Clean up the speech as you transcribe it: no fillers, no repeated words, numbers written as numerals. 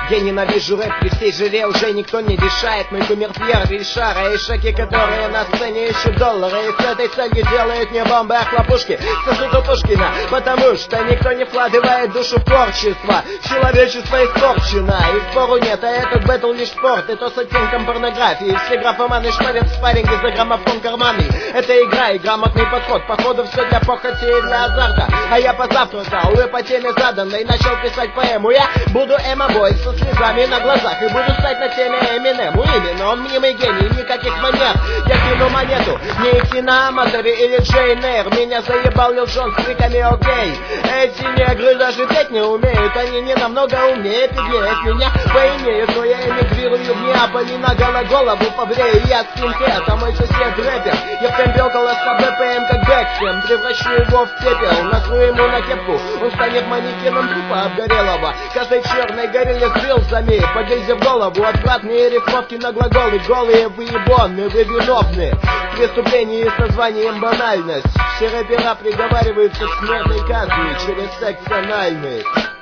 Я ненавижу рэп, при всей жире уже никто не решает. Мой кумир Пьер Ришара и шаги, которые на сцене ищут доллары, и с этой целью делают не бомбы, а хлопушки. Сосуд у Пушкина, потому что никто не вкладывает душу в творчество. Человечество испорчено, и спору нет, а этот бэтл лишь спорт, и то с оттенком порнографии. Все графоманы шпарят спарринги за граммофон карманный. Это игра и грамотный подход, походу все для похоти и для азарта. А я позавтракал, и по теме заданной начал писать поэму. Я буду эмо-бой со слезами на глазах и буду стать на теме Эминему. Именно он мнимый гений, никаких манер. Я кину монету, не идти на Аматоре или Джейн Эйр. Меня заебал Лил Джон с криками окей. Эти негры даже петь не умеют, они не намного умнее, пиглеют меня поимеют. Но я эмигрирую в Неаполе на голову побрею. Я скинхед, а мой сосед рэпер. Я в темпе около 100 БПМ как Бэкстрим. Превращу его в пепел, накрою ему на кепку. Он станет манекеном трупа обгорелого. Каждой черной горилле с рилсами, подельзе в голову. Отвратные рифмовки на глаголы, голые вы ебоны, вы виновны. Преступление с названием банальность. Все рэпера приговариваются к смертной казни через секс анальный.